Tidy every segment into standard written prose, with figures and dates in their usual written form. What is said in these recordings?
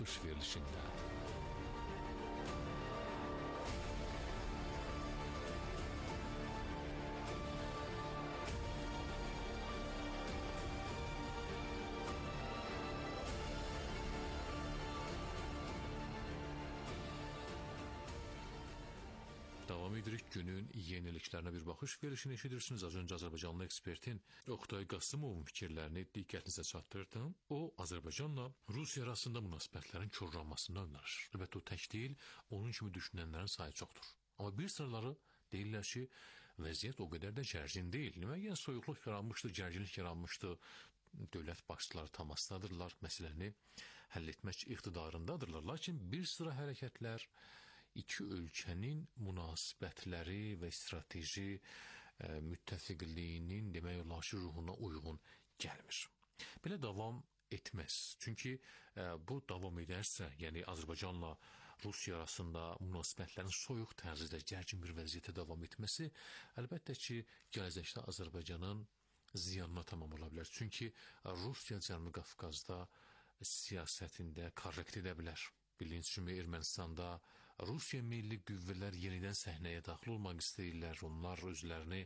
Baxış verilişində. Davam edirik günün yeniliklərinə bir baxış verilişini eşidirsiniz. Az öncə Azərbaycanlı ekspertin Oqtay Qasımovun fikirlərini diqqətinizə çatdırdım. O, Azərbaycanla Rusiya arasında münasibətlərin korlanmasından danışır. Əlbəttə, o tək deyil, onun kimi düşünənlərin sayı çoxdur. Amma bir sıraları deyirlər ki, vəziyyət o qədər də gərgin deyil. Müəyyən soyuqluq yaranmışdı, gərginlik yaranmışdı. Dövlət başçıları təmasdadırlar, məsələni həll etmək iqtidarındadırlar. Lakin bir sıra hərəkətlər iki ölkənin münasibətləri və strateji müttəfiqliyinin demək olar ki, ruhuna uyğun gəlmir. Belə davam etməz. Çünki bu davam edərsə, yəni Azərbaycanla Rusiya arasında münasibətlərin soyuq tərzdə gərgin bir vəziyyətə davam etməsi əlbəttə ki, gələcəkdə Azərbaycanın ziyanına tamam ola bilər. Çünki Rusiya Cənubi Qafqazda siyasətində korrekt edə bilər. Bildiyiniz kimi Ermənistanda Rusiya milli qüvvələr yenidən səhnəyə daxil olmaq istəyirlər. Onlar özlərini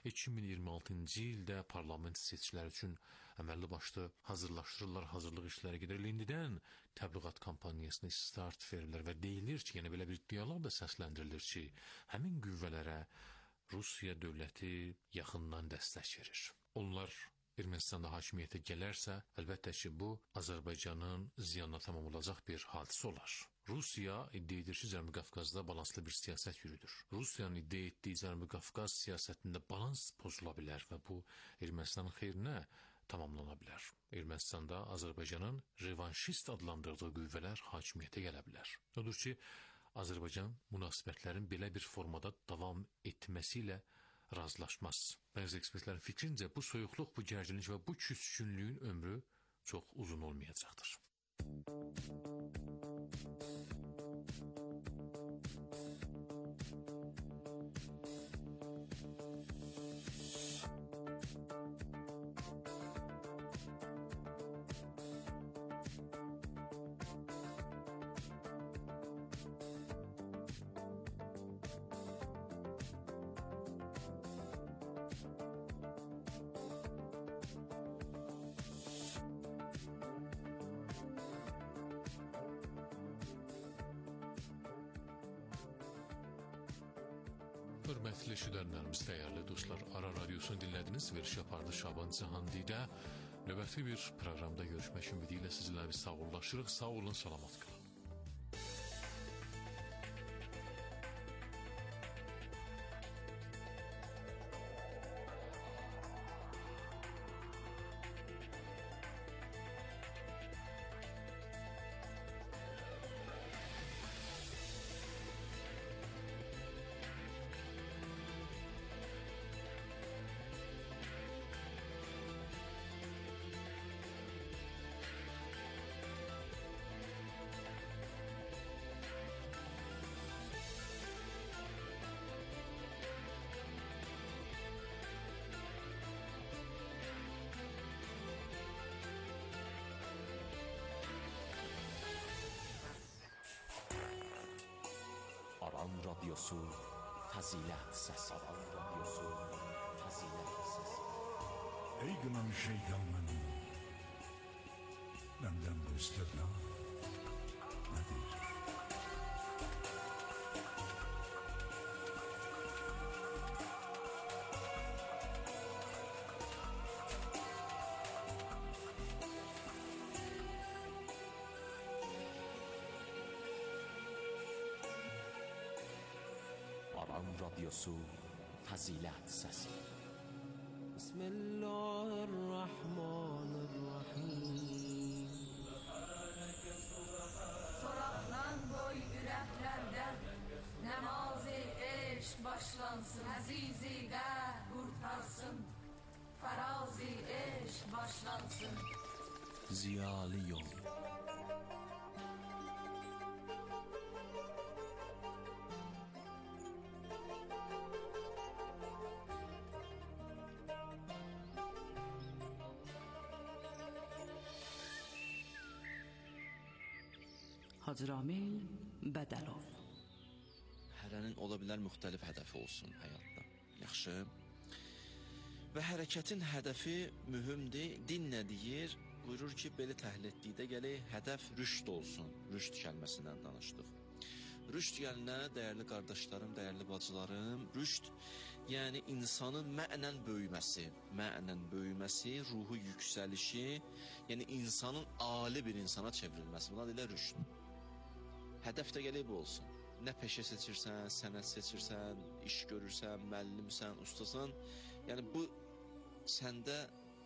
2026-cı ildə parlament seçkiləri üçün əməlli başlı hazırlaşdırırlar, hazırlıq işləri gedir. İndidən təbliğat kampaniyasına start verirlər və deyilir ki, yəni belə bir dialoq da səsləndirilir ki, həmin qüvvələrə Rusiya dövləti yaxından dəstək verir. Onlar Ermənistanda hakimiyyətə gələrsə, əlbəttə ki, bu Azərbaycanın ziyanına tamam olacaq bir hadisə olar. Rusiya iddia edir ki, Cənubi Qafqazda balanslı bir siyasət yürüdür. Rusiyanın iddia etdiyi Cənubi Qafqaz siyasətində balans pozula bilər və bu Ermənistanın xeyrinə tamamlana bilər. Ermənistanda Azərbaycanın revanşist adlandırdığı qüvvələr hakimiyyətə gələ bilər. Odur ki, Azərbaycan münasibətlərin belə bir formada davam etməsi ilə razılaşmaz. Bəzi ekspertlərin fikrincə bu soyuqluq, bu gərginlik və bu küskünlüyün ömrü çox uzun olmayacaqdır. Hörmətli eşidənlərimiz, dəyərli dostlar, Ara Radiosunu dinlədiniz. Veriş yapardı Şaban Cihandidə. Növbəti bir proqramda görüşmək ümidi ilə sizlərlə bir sağollaşırıq. Sağ olun, salamat qalın. Aran Radyosu Fazilet Sesi. Aran Radyosu Fazilet Sesi. Ey gınan şeytanın benden bu istirna nedir? Aran Radyosu Fazilet Sesi. Bismillahirrahmanirrahim. Soraqlan qoy ürəklərdən Nəmazi eşq başlansın. Əzizi qəlb qurtarsın. Farazi eşq başlansın. Ziyalı yol. Hacı Ramil Bədəlov. Hərənin ola bilər müxtəlif hədəfi olsun həyatda. Yaxşı. Və hərəkətin hədəfi mühümdür. Din nə deyir? Buyurur ki, belə təhlil etdikdə gələk hədəf rüşd olsun. Rüşd kəlməsindən danışdıq. Rüşd gəlinə, dəyərli qardaşlarım, dəyərli bacılarım, rüşd, yəni insanın mənən böyüməsi, ruhu yüksəlişi, yəni insanın ali bir insana çevrilməsi. Buna deyilə rüşd. Hədəf də gələk bu olsun. Nə peşə seçirsən, sənət seçirsən, iş görürsən, müəllimsən, ustasan, yəni bu səndə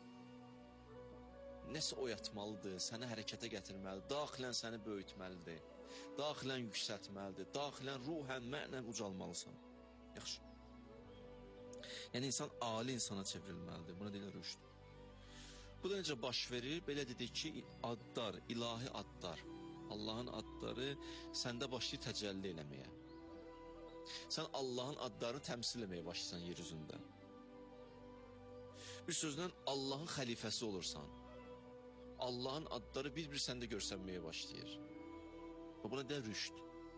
nəsə oyatmalıdır, səni hərəkətə gətirməlidir, daxilən səni böyütməlidir, daxilən yüksəltməlidir, daxilən ruhən, mənən ucalmalısan. Yaxşı. Yəni insan ali insana çevrilməlidir, buna deyilə rüşd. Bu da necə baş verir? Belə dedik ki, adlar, ilahi adlar, Allahın adları səndə başlayır təcəlli eləməyə. Sən Allahın adlarını təmsil eləməyə başlayırsan yer üzündə. Bir sözlə Allahın xəlifəsi olursan. Allahın adları bir-bir səndə görsənməyə başlayır. Və buna deyil rüşd.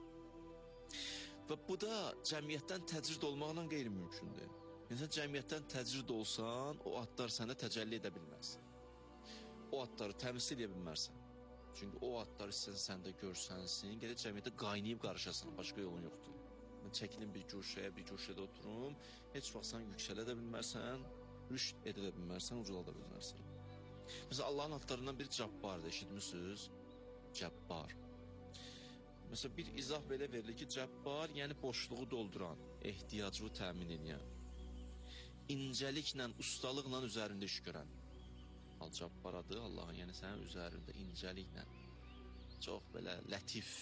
Və bu da cəmiyyətdən təcrid olmaqla qeyri-mümkündür. Yəni sən cəmiyyətdən təcrid olsan, o adlar səndə təcəlli edə bilməz. O adları təmsil edə bilmərsən. Çünki o adları səndə görsənsin, gələk cəmiyyətdə qaynayıb qarışasan, başqa yolun yoxdur. Mən çəkilim bir güşədə oturum, heç vaxt sən yüksələ də bilmərsən, rüşd edə də bilmərsən, ucala da bilmərsən. Məsələn, Allahın adlarından biri Cabbardır, eşitmişsiniz? Cabbar. Məsələn, bir izah belə verilir ki, Cabbar, yəni boşluğu dolduran, ehtiyacını təmin edən, incəliklə, ustalıqla üzərində iş görən. Al-Cabbar adı Allahın, yəni sənin üzərində incəliklə, çox belə lətif,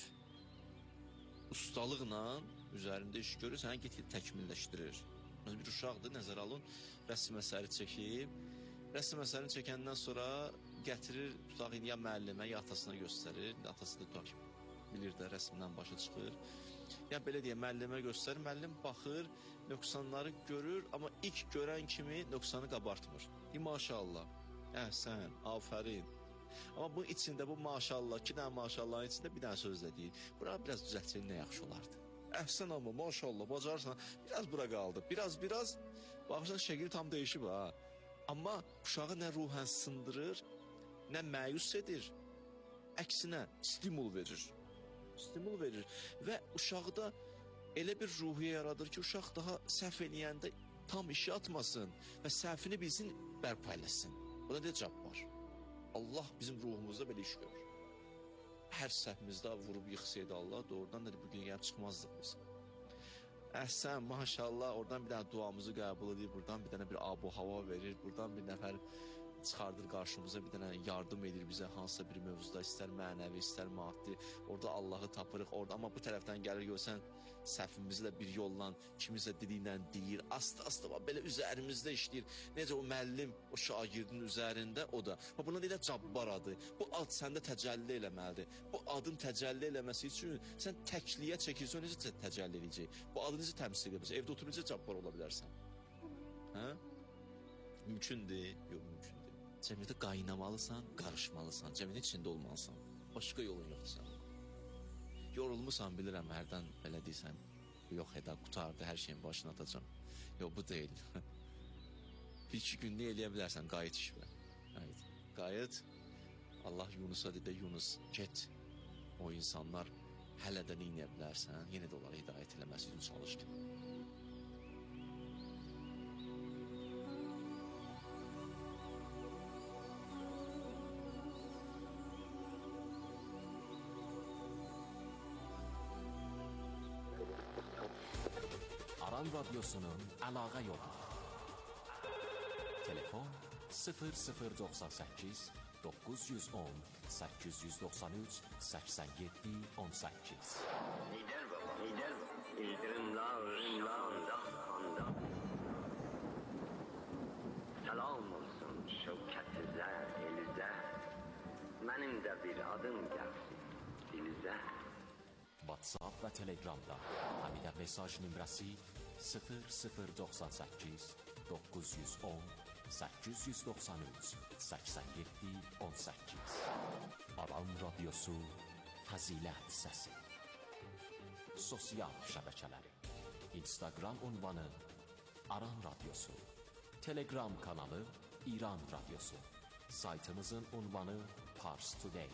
ustalıqla üzərində iş görür, səni get-get təkmilləşdirir. Məsələn, bir uşaqdır, nəzər alın, rəsm əsəri çəkib, rəsm əsərini çəkəndən sonra gətirir, tutaq ya müəllimə, ya atasına göstərir, atası da tutaq bilir də, rəsmdən başa çıxır. Ya belə deyə, müəllimə göstərir, müəllim baxır, nöqsanları görür, amma ilk görən kimi nöqsanı qabartmır. Maşallah, əhsən, afərin. Amma bunun içində, bu maşallah, 2 dənə maşallahın içində bir dənə söz də deyir. Bura biraz düzəltçəyin nə yaxşı olardı. Əhsən amma, maşallah, bacarırsan, biraz bura qaldı, biraz, baxırsan şəkil tam dəyişib ha. Amma uşağı nə ruhən sındırır, nə məyus edir, əksinə stimul verir. Stimul verir və uşaqda elə bir ruhiyyə yaradır ki, uşaq daha səhv eləyəndə tam işi atmasın və səhvini bilsin, bərpa eləsin. Buna deyil Cabbar. Allah bizim ruhumuzda belə iş görür. Hər səhvimizdə vurub yıxsaydı Allah, doğrudan da bugün gəlib çıxmazdıq biz. Əhsən, maşallah, oradan bir dənə duamızı qəbul edir, buradan bir dənə bir abu-hava verir, buradan bir nəfər çıxardır qarşımıza, bir dənə yardım edir bizə hansısa bir mövzuda, istər mənəvi, istər maddi, orada Allahı tapırıq, orada, amma bu tərəfdən gəlir görsən, səhvimizlə bir yolla, kimisə diliylə deyir, asta-asta belə üzərimizdə işləyir. Necə o müəllim, o şagirdin üzərində, o da. Buna deyilə Cabbar adı. Bu ad səndə təcəlli eləməlidir. Bu adın təcəlli eləməsi üçün sən təkliyə çəkirsən, necə təcəlli eləyəcək? Bu adı necə təmsil edəcək? Evdə oturub necə Cabbar ola bilərsən? Hə? Mümkündür? Yox, mümkündür. Cəmiyyətə qaynamalısan, qarışmalısan, cəmiyyətin içində olmalısan. Başqa yolun yoxdur sən. Yorulmusan, bilirəm, hərdən belə deysən, yox edə, qutardı, hər şeyin başına atacam. Yox, bu deyil. Bir-iki günlük eləyə bilərsən, qayıt işbə. Qayıt, Allah Yunusa dedi, Yunus, get. O insanlar hələ də nə eləyə bilərsən, yenə də onlara hidayət eləməsi üçün çalışdı. Aran Radyosu'nun əlaqə yolu. Telefon 0098 910 893 87 18. Lider baba, lider baba. İldırımlar, kanda. Selam olsun şevketsizler, elize. Benim de bir adım gelsin, dilize. WhatsApp və Telegramda Həmidə mesaj nömrəsi 0098 910 893 87 18. Aran Radyosu Fəzilət Səsi. Sosial şəbəkələri: Instagram ünvanı Aran Radyosu, Telegram kanalı İran Radyosu, saytımızın ünvanı Pars Today.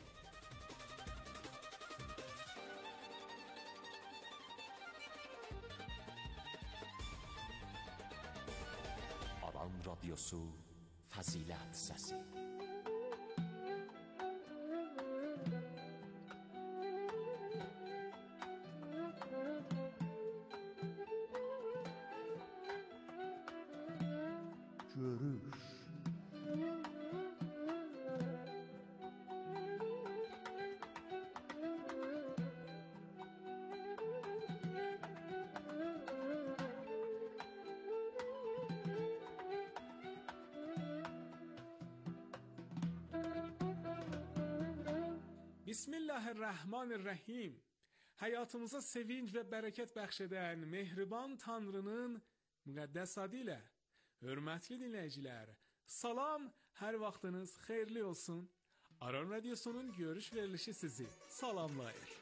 Aran Radyosu, Fəzilət Səsi. Görüş. Bismillahirrahmanirrahim. Həyatımıza sevinç və bərəkət bəxş edən mehriban Tanrının müqəddəs adı ilə hörmətli dinləyicilər, salam, hər vaxtınız xeyirli olsun. Aran Radyosu'nun görüş verilişi sizi salamlayır.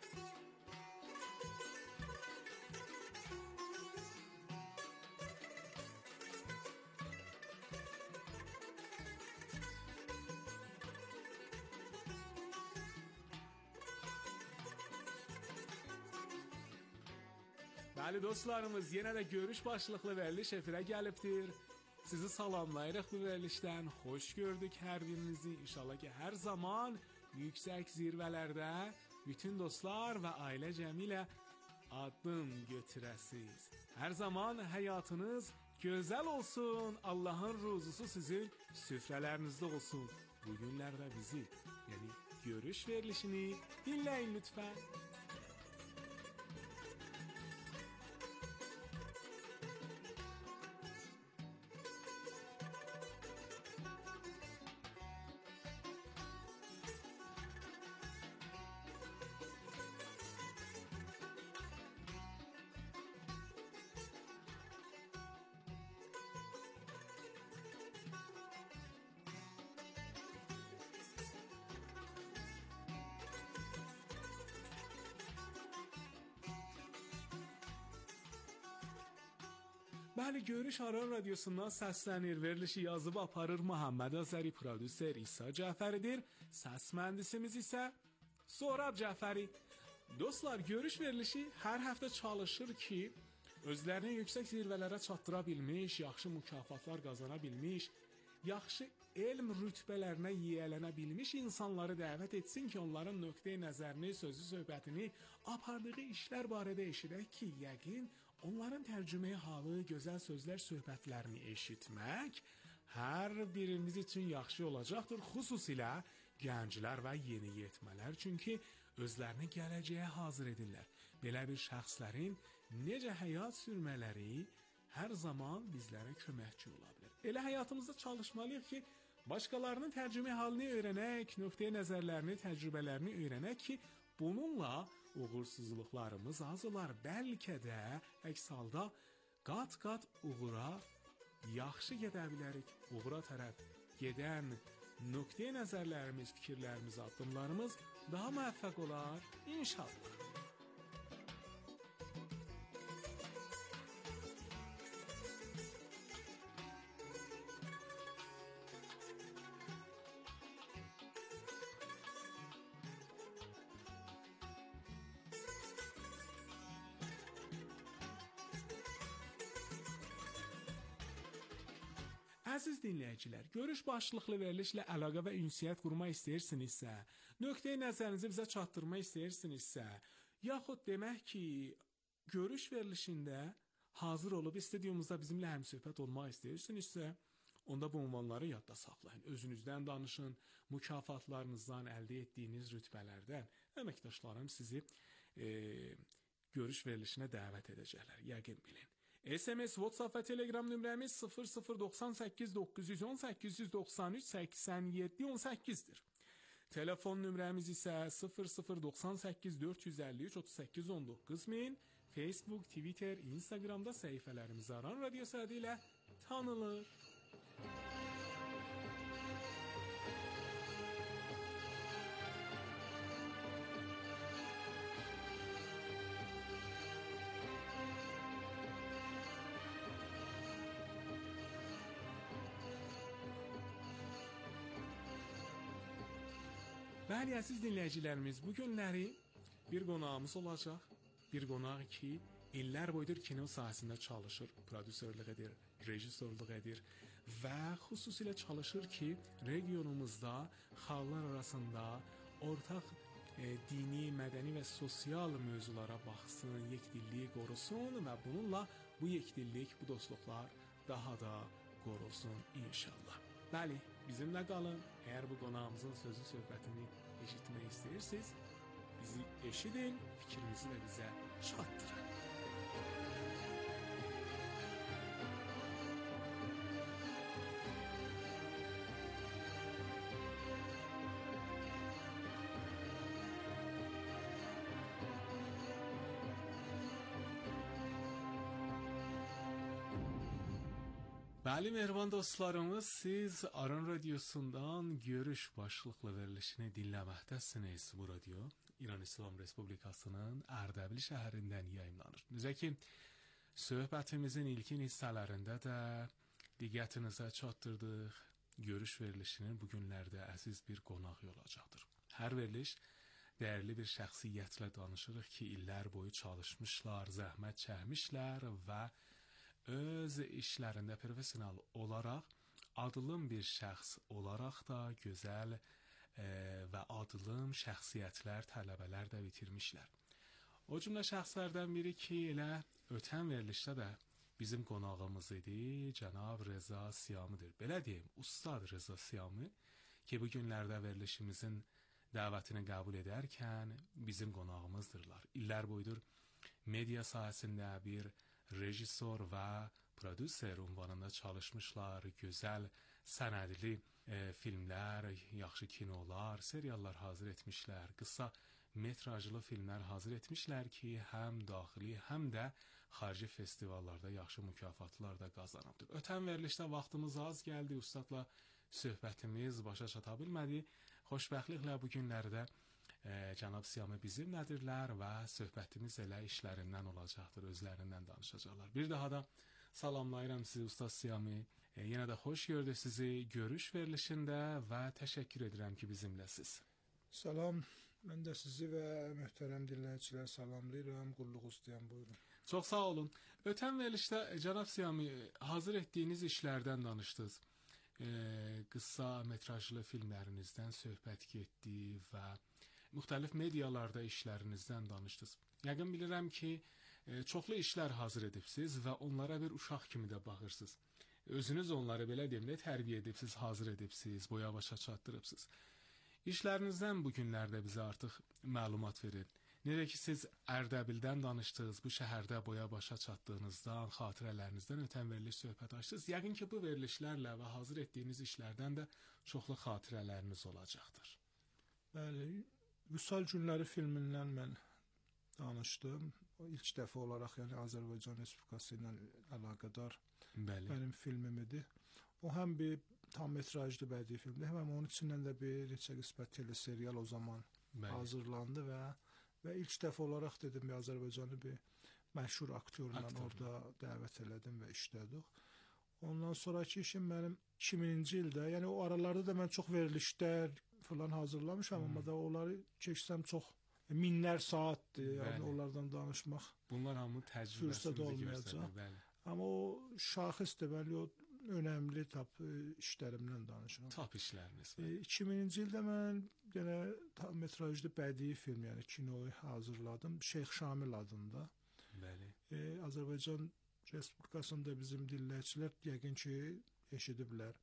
Bəli dostlarımız, yenə də görüş başlıqlı veriliş efirə gəlibdir. Sizi salamlayırıq bu verilişdən. Xoş gördük hər birinizi. İnşallah ki, hər zaman yüksək zirvələrdə bütün dostlar və ailə cəmi ilə addım götürəsiz. Hər zaman həyatınız gözəl olsun. Allahın ruzusu sizin süfrələrinizdə olsun. Bu günlərdə bizi, yəni görüş verilişini dinləyin lütfən. Bəli, görüş Aran Radyosu'ndan səslənir, verilişi yazıb aparır Muhammed Azəri, prodüser İsa Cəfəridir, səs mühəndisimiz isə Sorab Cəfəri. Dostlar, görüş verilişi hər həftə çalışır ki, özlərini yüksək zirvələrə çatdıra bilmiş, yaxşı mükafatlar qazana bilmiş, yaxşı elm rütbələrinə yiyələnə bilmiş insanları dəvət etsin ki, onların nöqteyi nəzərini, sözü söhbətini, apardığı işlər barədə eşidək ki, yəqin onların tərcüməyi halı, gözəl sözlər, söhbətlərini eşitmək hər birimiz üçün yaxşı olacaqdır. Xüsusilə gənclər və yeniyetmələr, çünki özlərini gələcəyə hazır edirlər. Belə bir şəxslərin necə həyat sürmələri hər zaman bizlərə köməkçi ola bilər. Elə həyatımızda çalışmalıyıq ki, başqalarının tərcümə halını öyrənək, nöqteyi nəzərlərini, təcrübələrini öyrənək ki, bununla uğursuzluqlarımız az olar. Bəlkə də əks halda qat-qat uğura yaxşı gedə bilərik. Uğura tərəf gedən nöqteyi nəzərlərimiz, fikirlərimiz, addımlarımız daha müvəffəq olar inşallah. Əziz dinləyicilər, görüş başlıqlı verilişlə əlaqə və ünsiyyət qurmaq istəyirsinizsə, nöqteyi nəzərinizi bizə çatdırmaq istəyirsinizsə, yaxud demək ki, görüş verilişində hazır olub studiyumuzda bizimlə həmsöhbət olmaq istəyirsinizsə, onda bu ünvanları yadda saxlayın. Özünüzdən danışın, mükafatlarınızdan, əldə etdiyiniz rütbələrdən əməkdaşlarım sizi görüş verilişinə dəvət edəcəklər, yəqin bilin. SMS, WhatsApp və Telegram nömrəmiz 0098 910 893 87 18-dir. Telefon nömrəmiz isə 0098 453 38 19 min. Facebook, Twitter, Instagramda səhifələrimiz Aran Radyosu adı ilə tanınır. Bəli, əziz dinləyicilərimiz, bu günləri bir qonağımız olacaq. Bir qonaq ki, illər boyudur kino sahəsində çalışır, prodüserlik edir, rejissorluq edir və xüsusilə çalışır ki, regionumuzda xalqlar arasında ortaq dini, mədəni və sosial mövzulara baxsın, yekdilliyi qorusun və bununla bu yekdillik, bu dostluqlar daha da qorulsun inşallah. Bəli, bizimlə qalın. Əgər bu qonağımızın sözü söhbətini eşitmək istəyirsiniz, bizi eşidin, fikrinizi də bizə çatdırın. Bəli, mehriban dostlarımız, siz Aran Radyosu'ndan Görüş başlıqlı verilişini dinləməkdəsiniz. Bu radyo İran İslam Respublikasının Ərdəbil şəhərindən yayımlanır. Necə ki, söhbətimizin ilkin hissələrində də diqqətinizə çatdırdıq. Görüş verilişinin bu günlərdə əziz bir qonaq olacaqdır. Hər veriliş dəyərli bir şəxsiyyətlə danışırıq ki, illər boyu çalışmışlar, zəhmət çəkmişlər və öz işlərində professional olaraq adılım bir şəxs olaraq da gözəl və adılım şəxsiyyətlər, tələbələr də bitirmişlər. O cümlə şəxslərdən biri ki, elə ötən verilişdə də bizim qonağımız idi, cənab Reza Siyamidir. Belə deyim, Ustad Reza Siyami ki, bu günlərdə verilişimizin dəvətini qəbul edərkən bizim qonağımızdırlar. İllər boyudur media sahəsində bir rejissor və prodüser ünvanında çalışmışlar, gözəl sənədli filmlər, yaxşı kinolar, seriallar hazır etmişlər, qısa metrajlı filmlər hazır etmişlər ki, həm daxili, həm də xarici festivallarda yaxşı mükafatlar da qazanıbdır. Ötən verilişdə vaxtımız az gəldi, ustadla söhbətimiz başa çata bilmədi. Xoşbəxtliklə bu günlərdə cənab Siyami bizimlədirlər və söhbətimiz elə işlərindən olacaqdır, özlərindən danışacaqlar. Bir daha da salamlayıram sizi Ustad Siyami. Yenə də xoş gördük sizi görüş verilişində və təşəkkür edirəm ki, bizimləsiz. Salam, mən də sizi və möhtərəm dinləyicilər salamlayıram, qulluq istəyəm, buyurun. Çox sağ olun. Ötən verilişdə cənab Siyami hazır etdiyiniz işlərdən danışdınız. Qısa metrajlı filmlərinizdən söhbət getdi və müxtəlif medialarda işlərinizdən danışdınız. Yəqin bilirəm ki, çoxlu işlər hazır edibsiz və onlara bir uşaq kimi də baxırsınız. Özünüz onları belə deyim də tərbiyə edibsiz, hazır edibsiz, boya başa çatdırıbsınız. İşlərinizdən bu günlərdə bizə artıq məlumat verin. Necə ki, siz Ərdəbildən danışdınız, bu şəhərdə boya başa çatdığınızdan, xatirələrinizdən ötən veriliş söhbət açdınız. Yəqin ki, bu verilişlərlə və hazır etdiyiniz işlərdən də çoxlu xatirələriniz olacaqdır. Bəli, Vüsal Günləri filmindən mən danışdım. O ilk dəfə olaraq, yəni Azərbaycan Respublikası ilə əlaqədar mənim filmim idi. O həm bir tam metrajlı bədii filmdir, həm onun içindən də bir neçə qismət teleserial o zaman hazırlandı və ilk dəfə olaraq dedim, Azərbaycanlı bir məşhur aktyorla orada dəvət elədim və işlədik. Ondan sonraki işim mənim 2000-ci ildə, yəni o aralarda da mən çox verilişlər falan hazırlamışam, amma da onları keçsəm çox minlər saatdır, yəni onlardan danışmaq. Bunlar hamı təcrübəsinizi göstərir. Amma o şaxisdir, bəli, o önəmli işlərimdən danışıram. Tap işləriniz. 2000-ci ildə mən yenə tam metrajlı bədii film, yəni kinoyu hazırladım. Şeyx Şamil adında. Bəli. Azərbaycan Respublikasında bizim dinləyicilər yəqin ki eşidiblər.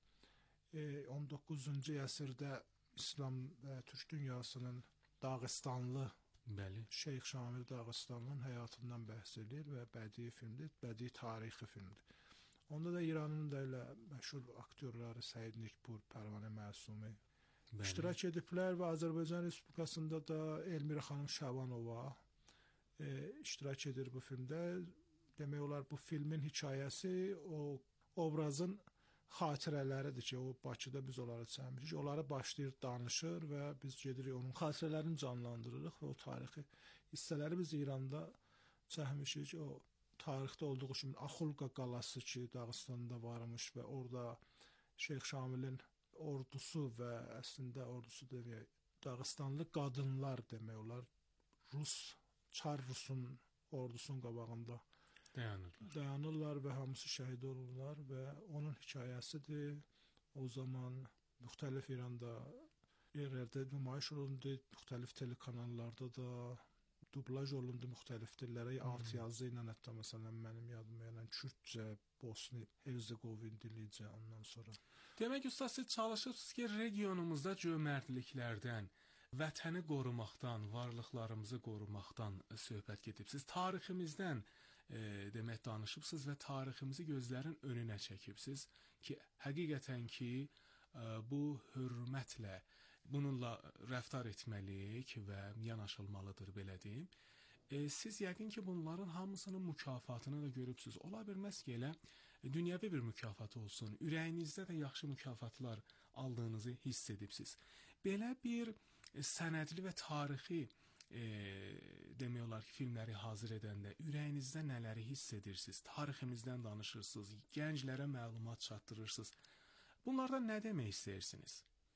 19-cu əsrdə İslam və Türk dünyasının Dağıstanlı Şeyx Şamil Dağıstanlının həyatından bəhs edir və bədii filmdir, bədii tarixi filmdir. Onda da İranın da elə məşhur aktyorları Səid Nikpur, Pərvanə Məsumi iştirak ediblər və Azərbaycan Respublikasında da Elmira xanım Şabanova iştirak edir bu filmdə. Demək olar bu filmin hekayəsi o obrazın xatirələridir ki, o Bakıda biz onları çəkmişik. Onları başlayır danışır və biz gedirik onun xatirələrini canlandırırıq və o tarixi hissələri biz İranda çəkmişik. O tarixdə olduğu kimi Axulqa qalası ki, Dağıstanda varmış və orada Şeyx Şamilin ordusu və əslində ordusu deyək, Dağıstanlı qadınlar demək olar Çar Rusun ordusunun qabağında dayanırlar və hamısı şəhid olurlar və onun hekayəsidir. O zaman müxtəlif İranda yerlərdə nümayiş olundu, müxtəlif telekanallarda da dublaj olundu müxtəlif dillərə, alt yazı ilə, hətta məsələn mənim yadıma gələn Kürtcə, Bosni, Herzegovin dilicə ondan sonra. Demək usta, siz çalışırsınız ki, regionumuzda cömərdliklərdən, vətəni qorumaqdan, varlıqlarımızı qorumaqdan söhbət gedibsiz. Tariximizdən demək danışıbsınız və tariximizi gözlərin önünə çəkibsiz ki, həqiqətən ki, bu hörmətlə bununla rəftar etməliyik və yanaşılmalıdır, belə deyim. Siz yəqin ki, bunların hamısının mükafatını da görübsünüz. Ola bilməz ki, elə dünyəvi bir mükafat olsun, ürəyinizdə də yaxşı mükafatlar aldığınızı hiss edibsiz. Belə bir sənədli və tarixi demək olar ki, filmləri hazır edəndə ürəyinizdə nələri hiss edirsiniz, tariximizdən danışırsınız, gənclərə məlumat çatdırırsınız. Bunlardan nə demək istəyirsiniz?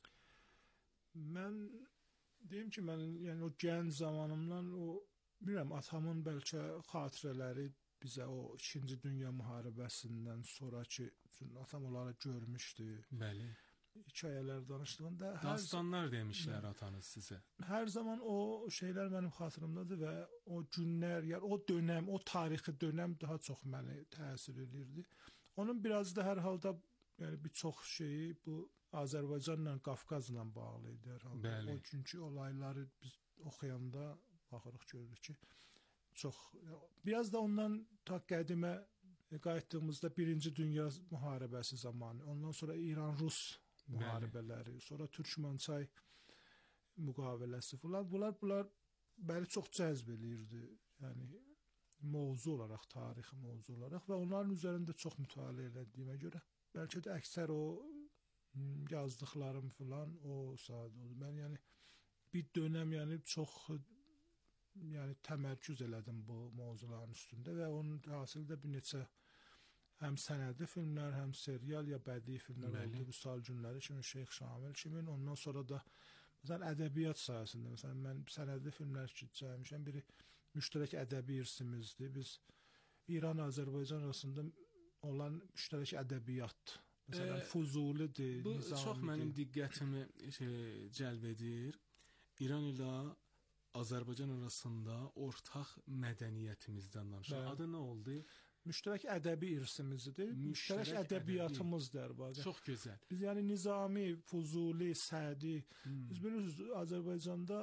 Mən deyim ki, mən yəni o gənc zamanımdan bilmirəm, atamın bəlkə xatirələri bizə o 2-ci Dünya müharibəsindən sonrakı, atam onları görmüşdü. Bəli. Hekayələr danışdığında dastanlar demişlər atanız sizə. Hər zaman o şeylər mənim xatırımdadır və o günlər, yəni o dönəm, o tarixi dönəm daha çox məni təsir edirdi. Onun biraz da hər halda yəni bir çox şeyi bu Azərbaycanla, Qafqazla bağlı idi hər halda. Bəli. O günkü olayları biz oxuyanda baxırıq, görürük ki, çox biraz da ondan ta qədimə qayıtdığımızda 1-ci Dünya müharibəsi zamanı, ondan sonra İran-Rus müharibələri, sonra Türkmençay müqaviləsi falan, bunlar məni çox cəzb eləyirdi. Yəni mövzu olaraq, tarixi mövzu olaraq və onların üzərində çox mütaliə elədiyimə görə bəlkə də əksər o yazdıqlarım falan o saat oldu. Mən yəni bir dönəm yəni çox yəni təmərküz elədim bu mövzuların üstündə və onun hasildə bir neçə həm sənədli filmlər, həm serial ya bədii filmlər oldu. Vüsal günləri kimi, Şeyx Şamil kimi, ondan sonra da məsələn ədəbiyyat sahəsində, məsələn mən sənədli filmlər ki, çəkmişəm, biri müştərək ədəbi irsimizdir. Biz İran-Azərbaycan arasında olan müştərək ədəbiyyat, məsələn Fuzulidir, bu Nizamidir. Çox mənim diqqətimi cəlb edir. İran ilə Azərbaycan arasında ortaq mədəniyyətimizdən danışır. Adı nə oldu? Müştərək ədəbi irsimizdir. Müştərək ədəbiyyatımızdır. Çox gözəl. Biz yəni Nizami, Fuzuli, Sədi, biz bilirsiniz Azərbaycanda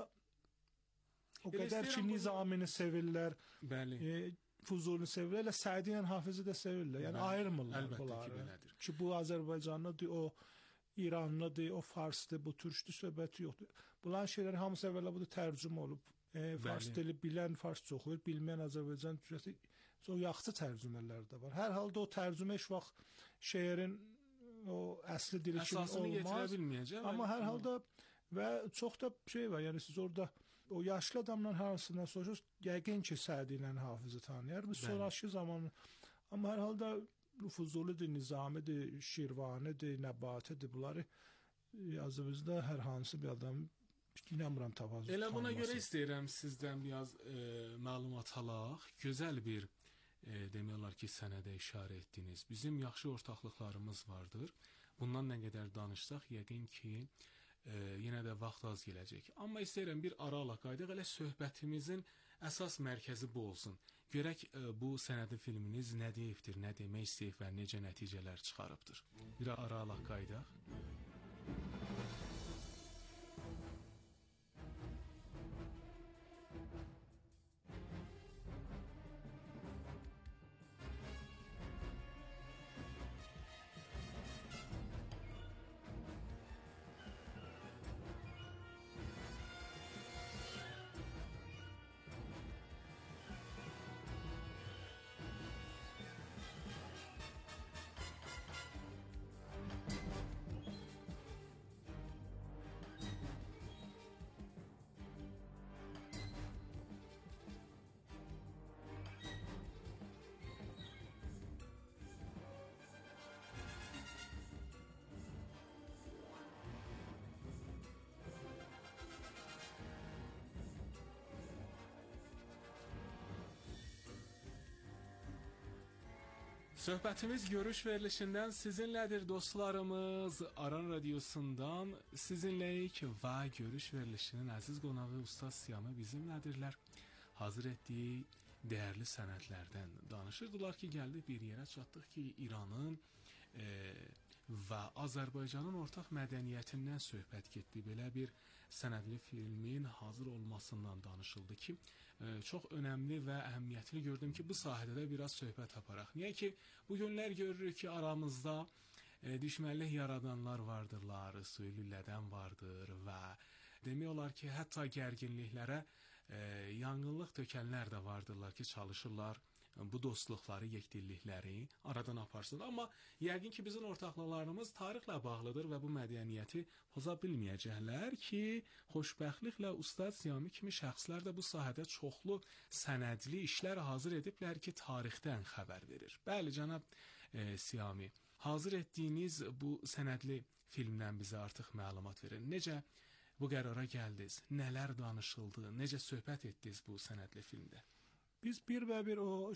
o qədər ki Nizamini sevirlər. Bəli. Fuzulini sevirlər, elə Sədi ilə Hafizi də sevirlər. Yəni ayırmırlar bunları. Ki bu Azərbaycanlıdır, o İranlıdır, o Farsdır, bu Türkdür, söhbəti yoxdur. Bunların şeyləri hamısı əvvəla bu da tərcümə olub. Fars dili bilən farsça oxuyur, bilməyən Azərbaycan türkçəsi, o yaxşı tərcümələr də var. Hər halda o tərcümə heç vaxt şeirin o əsli dili kimi əsasını yetirə olmaz. bilməyəcək. Amma hər halda və çox da şey var, yəni siz orada o yaşlı adamla hansından soruşursunuz, yəqin ki Sədi ilə Hafizi tanıyır. Biz sonraki zaman, amma hər halda Fuzulidir, Nizamidir, Şirvanidir, Nəbatidir, bunları yazımızda hər hansı bir adam inanmıram tapazı. Elə buna görə istəyirəm sizdən biraz məlumat alaq. Gözəl bir demək olar ki, sənədə işarə etdiniz. Bizim yaxşı ortaqlıqlarımız vardır. Bundan nə qədər danışsaq, yəqin ki, yenə də vaxt az gələcək. Amma istəyirəm bir ara alaq qaydaq, elə söhbətimizin əsas mərkəzi bu olsun. Görək bu sənədi filminiz nə deyibdir, nə demək istəyib və necə nəticələr çıxarıbdır. Bir ara alaq qaydaq. Söhbətimiz görüş verilişindən sizinlədir dostlarımız. Aran Radiosundan sizinləyik və görüş verilişinin əziz qonağı Ustaz Siyami bizimlədirlər. Hazır etdiyi dəyərli sənədlərdən danışırdılar ki, gəldi bir yerə çatdıq ki, İranın və Azərbaycanın ortaq mədəniyyətindən söhbət getdi. Belə bir sənədli filmin hazır olmasından danışıldı ki, çox önəmli və əhəmiyyətli gördüm ki, bu sahədə də biraz söhbət aparaq. Niyə ki, bu günlər görürük ki, aramızda düşmənlik yaradanlar vardırlar, suyu lülədən vardır və demək olar ki, hətta gərginliklərə yanğınlıq tökənlər də vardırlar ki, çalışırlar bu dostluqları, yekdillikləri aradan aparsın. Amma yəqin ki, bizim ortaqlıqlarımız tarixlə bağlıdır və bu mədəniyyəti poza bilməyəcəklər ki, xoşbəxtliklə Ustad Siyami kimi şəxslər də bu sahədə çoxlu sənədli işlər hazır ediblər ki, tarixdən xəbər verir. Bəli, cənab Siyami, hazır etdiyiniz bu sənədli filmdən bizə artıq məlumat verin. Necə bu qərara gəldiniz? Nələr danışıldı? Necə söhbət etdiniz bu sənədli filmdə? Biz bir və bir o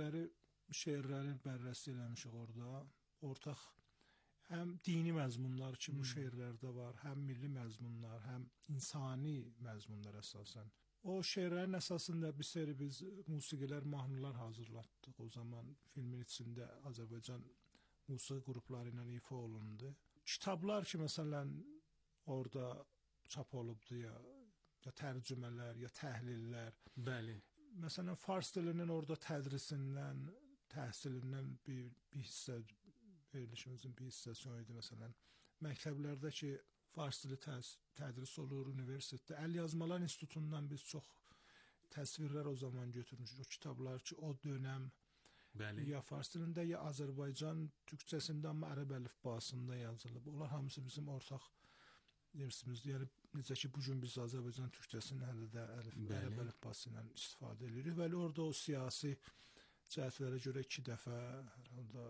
şeirləri bərrəst eləmişik orada. Ortaq həm dini məzmunlar ki, bu şeirlərdə var, həm milli məzmunlar, həm insani məzmunlar əsasən. O şeirlərin əsasında bir seri biz musiqilər, mahnılar hazırlatdıq. O zaman filmin içində Azərbaycan musiqi qrupları ilə ifa olundu. Kitablar ki, məsələn, orada çap olubdu ya tərcümələr, ya təhlillər. Bəli. Məsələn, fars dilinin orada tədrisindən, təhsilindən bir hissə, verilişimizin bir hissəsi o idi. Məsələn, məktəblərdə ki, fars dili tədris olur, universitetdə. Əlyazmalar İnstitutundan biz çox təsvirlər o zaman götürmüşük. O kitablar ki, o dönəm ya fars dilində, ya Azərbaycan türkçəsində, amma ərəb əlifbasında yazılıb. Onlar hamısı bizim ortaq dersimizdir. Yəni, necə ki, bugün biz Azərbaycan türkçəsinin hələ də ərəb əlifbası ilə istifadə edirik. Bəli, orada o siyasi cəhətlərə görə 2 dəfə, herhalde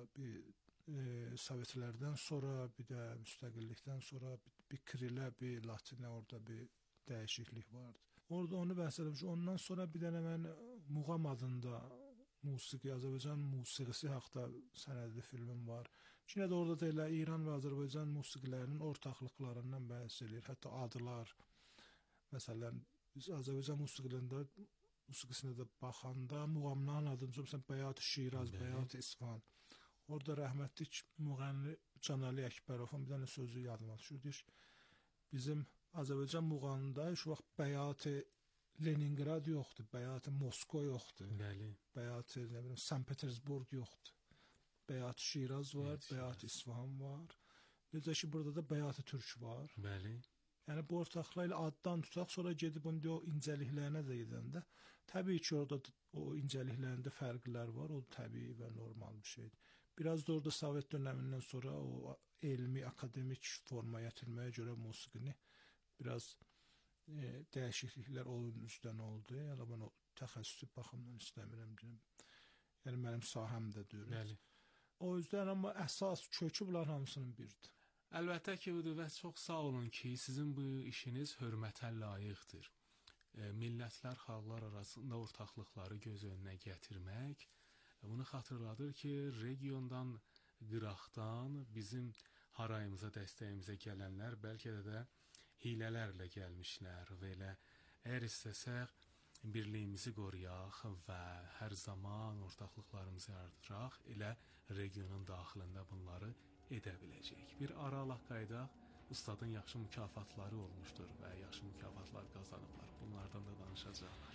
bir Sovetlərdən sonra, bir də müstəqillikdən sonra bir Kirilə, bir Latinə orada bir dəyişiklik vardı. Orada onu bəhs eləmiş. Ondan sonra bir dənə mən Muğam adında musiqi, Azərbaycan musiqisi haqda sənədli filmim var. Yine də orada da elə İran və Azərbaycan musiqilərinin ortaqlıqlarından bəhs edir. Hətta adlar, məsələn, biz Azərbaycan musiqisinə də baxanda Muğamların adını məsələn, Bəyat-ı Şiraz, Bəyat-ı İsfahan. Orada rəhmətlik müğənni Canali Əkbərovun bir dənə sözü yadıma düşür. Bizim Azərbaycan muğamında şu vaxt Bəyat-ı Leningrad yoxdur, Bəyat-ı Moskva yoxdur, Bəyat-ı Sankt Petersburg yoxdur. Bəyat-ı Şiraz var, Bəyat-ı İsfahan var. Necə ki, burada da Bəyat-ı Türk var. Bəli. Yəni, bu ortaqlarıyla addan tutaq, sonra gedib o incəliklərinə də gedəndə, təbii ki, orada o incəliklərində fərqlər var, o təbii və normal bir şeydir. Biraz da orada Sovet dönəmindən sonra o elmi, akademik formaya gətirməyə görə musiqini biraz dəyişikliklər onun üstdən oldu. Yəni, mən o təxəssüsü baxımdan istəmirəm. Yəni, mənim sahəm də deyil. O yüzden amma əsas kökü bunlar hamısının biridir. Əlbəttə ki, budur və çox sağ olun ki, sizin bu işiniz hörmətə layiqdir. Millətlər, xalqlar arasında ortaqlıqları göz önünə gətirmək, bunu xatırladır ki, regiondan, qıraqdan bizim harayımıza, dəstəyimizə gələnlər bəlkə də hilələrlə gəlmişlər və elə əgər istəsək birliyimizi qoruyaq və hər zaman ortaqlıqlarımızı artıraq, elə regionun daxilində bunları edə biləcəyik. Bir aralaq qaydaq, ustadın yaxşı mükafatları olmuşdur və yaxşı mükafatlar qazanıblar. Bunlardan da danışacaqlar.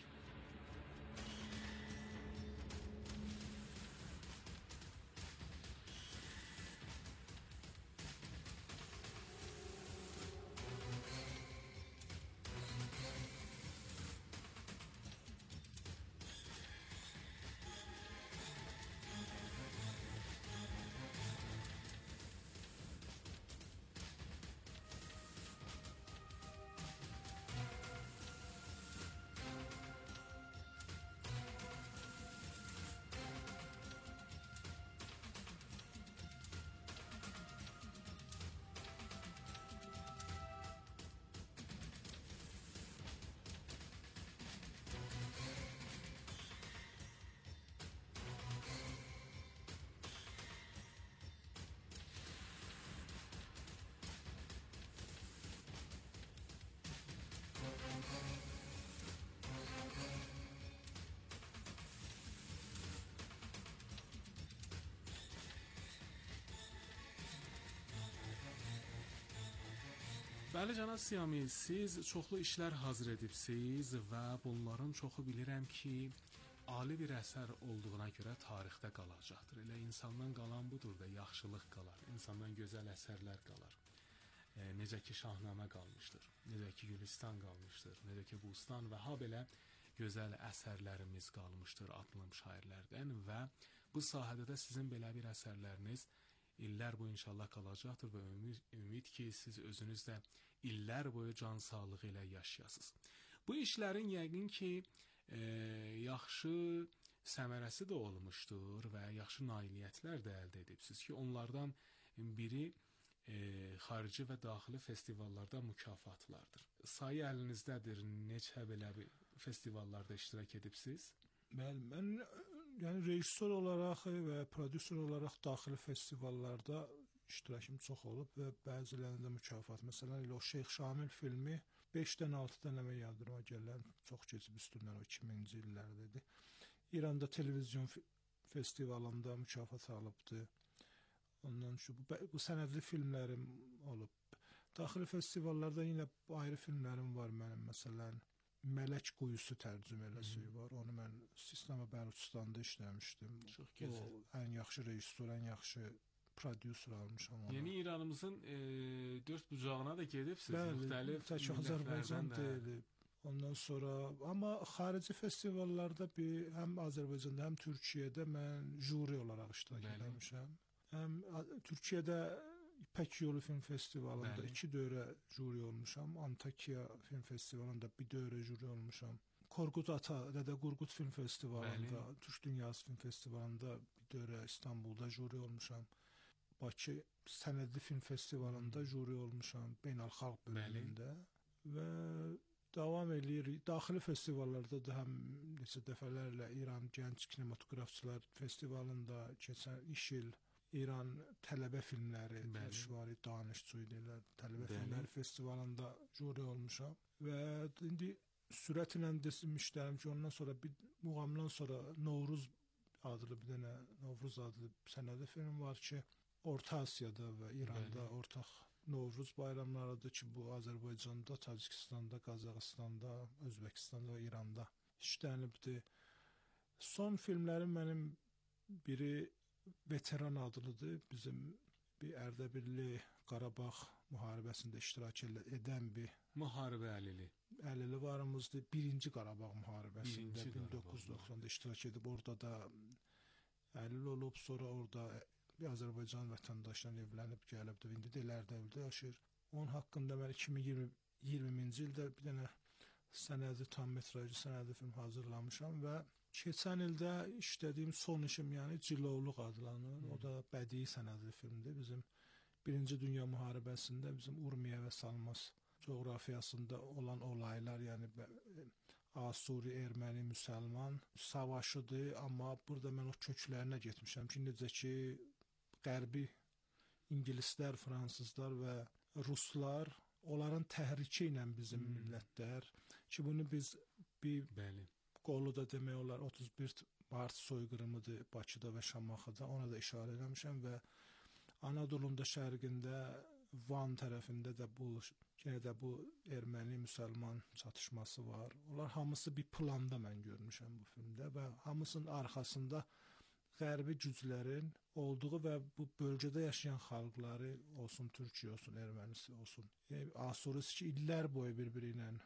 Bəli cənab Siyami, siz çoxlu işlər hazır edibsiz və bunların çoxu bilirəm ki, ali bir əsər olduğuna görə tarixdə qalacaqdır. Elə insandan qalan budur da yaxşılıq qalar, insandan gözəl əsərlər qalar. Necə ki Şahnamə qalmışdır, necə ki Gülüstan qalmışdır, necə ki Bustan və ha belə gözəl əsərlərimiz qalmışdır adlım şairlərdən və bu sahədə də sizin belə bir əsərləriniz illər boyu inşallah qalacaqdır və ümid ki siz özünüz də illər boyu can sağlığı ilə yaşayasınız. Bu işlərin yəqin ki yaxşı səmərəsi də olmuşdur və yaxşı nailiyyətlər də əldə edibsiz ki, onlardan biri xarici və daxili festivallarda mükafatlardır. Sayı əlinizdədir, neçə belə bir festivallarda iştirak edibsiz? Mən yəni rejissor olaraq və prodüser olaraq daxili festivallarda iştirakım çox olub və bəzilərində mükafat. Məsələn, elə o Şeyx Şamil filmi 5-dən 6 dənəmə yadırıma gələn, çox keçib üstündən, o 2000-ci illərdə idi. İranda televizyon festivalında mükafat alıbdı. Ondan bu sənədli filmlərim olub. Daxili festivallarda yenə ayrı filmlərim var mənim. Məsələn, Mələk Quyusu tərcüməsi var. Onu mən İslam Bəluçistanda işləmişdim. Çox gözəl. O ən yaxşı rejissor, ən yaxşı prodüser almışam onu. Yeni İranımızın dörd bucağına da gedibsiz. Bəli, Müxtəlif tək Azərbaycan deyil. Ondan sonra amma xarici festivallarda həm Azərbaycanda, həm Türkiyədə mən juri olaraq iştirak etmişəm. Həm Türkiyədə İpək Yolu Film Festivalında 2 dövrə juri olmuşam. Antakya Film Festivalında bir dövrə juri olmuşam. Korkut Ata, Dədə Qorqud Film Festivalında, Türk Dünyası Film Festivalında bir dövrə İstanbulda juri olmuşam. Bakı Sənədli Film Festivalında juri olmuşam, beynəlxalq bölümündə və davam eləyir. Daxili festivallarda da həm neçə dəfələrlə İran Gənc Kinematografçılar Festivalında keçən il İran tələbə filmləri festivalı danışçı idilər. Tələbə filmləri festivalında juri olmuşam və indi sürətlə demişdim ki, ondan sonra bir muğamdan sonra Novruz adlı bir dənə Novruz adlı sənədli film var ki, Orta Asiyada və İranda ortaq Novruz bayramlarıdır ki, bu Azərbaycanda, Tacikistanda, Qazaxıstanda, Özbəkistanda və İranda işlənibdir. Son filmlərim mənim biri Veteran adlıdır. Bizim bir Ərdəbilli Qarabağ müharibəsində iştirak edən bir müharibə əlili varımızdır. 1-ci Qarabağ müharibəsində 1990-da iştirak edib, orada da əlil olub, sonra orada bir Azərbaycan vətəndaşla evlənib gəlibdir. İndi də Ərdəbildə yaşayır. Onun haqqında mən 2020-ci ildə bir dənə sənədi, tam metrajlı sənədi film hazırlamışam və keçən ildə işlədiyim son işim, yəni Cilovluq adlanır. O da bədii sənədli filmdir. Bizim 1-ci Dünya müharibəsində bizim Urmiya və Salmas coğrafiyasında olan olaylar, yəni Asuri, Erməni, Müsəlman savaşıdır, amma burada mən o köklərinə getmişəm ki, necə ki Qərbi İngilislər, Fransızlar və Ruslar, onların təhriki ilə bizim millətlər ki, bunu biz bir qolu da demək olar 31 mart soyqırımıdır Bakıda və Şamaxıda, ona da işarə eləmişəm və Anadolu'nun da şərqində Van tərəfində də yenə də bu erməni-müsəlman çatışması var. Onlar hamısı bir planda mən görmüşəm bu filmdə və hamısının arxasında qərbi güclərin olduğu və bu bölgədə yaşayan xalqları olsun, Türkiyə olsun, ermənisi olsun, Asurisi ki, illər boyu bir-biri ilə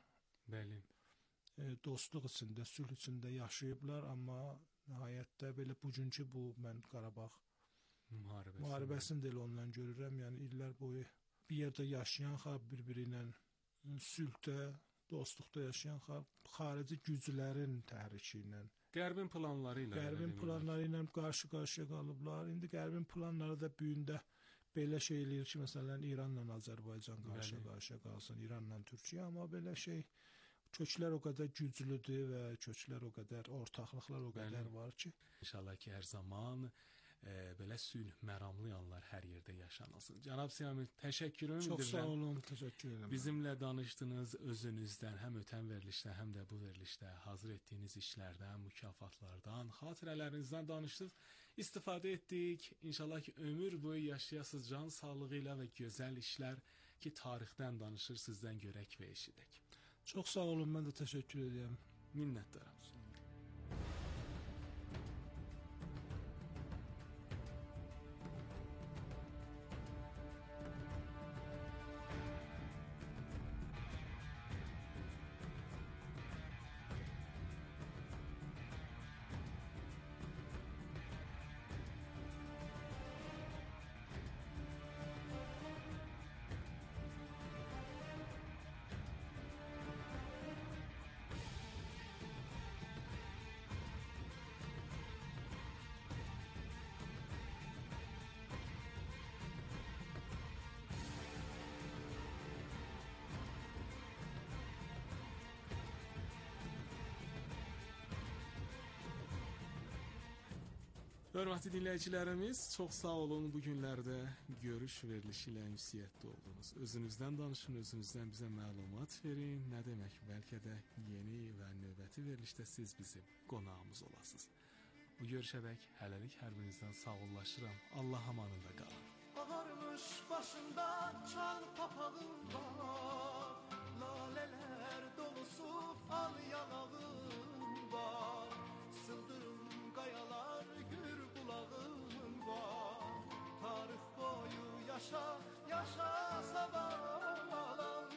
dostluq içində, sülh içində yaşayıblar, amma nəhayətdə belə bugünkü bu mən Qarabağ müharibəsini də ondan görürəm. Yəni illər boyu bir yerdə yaşayan xalq, bir-biri ilə sülhdə, dostluqda yaşayan xalq, xarici güclərin təhriki ilə, Qərbin planları ilə qarşı-qarşıya qalıblar. İndi Qərbin planları da büyündə belə şey eləyir ki, məsələn, İranla Azərbaycan qarşı-qarşıya qalsın, Iranla Türkiyə, amma belə şey köklər o qədər güclüdür və köklər o qədər, ortaqlıqlar o qədər var ki. İnşallah ki, hər zaman belə sülh məramlı anlar hər yerdə yaşanılsın. Cənab Siyami, təşəkkürümü bildirirəm. Çox sağ olun, təşəkkür edirəm. Bizimlə danışdınız, özünüzdən, həm ötən verilişdə, həm də bu verilişdə hazır etdiyiniz işlərdən, mükafatlardan, xatirələrinizdən danışdınız, istifadə etdik. İnşallah ki, ömür boyu yaşayasınız, can sağlığı ilə və gözəl işlər ki, tarixdən danışır, sizdən görək və eşidək. Çox sağ olun, mən də təşəkkür edirəm. Minnətdaram. Hörmətli dinləyicilərimiz, çox sağ olun bu günlərdə görüş verilişi ilə ünsiyyətdə oldunuz. Özünüzdən danışın, özünüzdən bizə məlumat verin. Nə demək, bəlkə də yeni və növbəti verilişdə siz bizim qonağımız olasınız. Bu görüşədək hələlik hər birinizdən sağollaşıram. Allah amanında qalın. Ağarmış başında çal papağım var, laleler dolusu fal yanağım var, sıldırım kayalar gür bulağım var, tarih boyu yaşa yaşa sabahlan.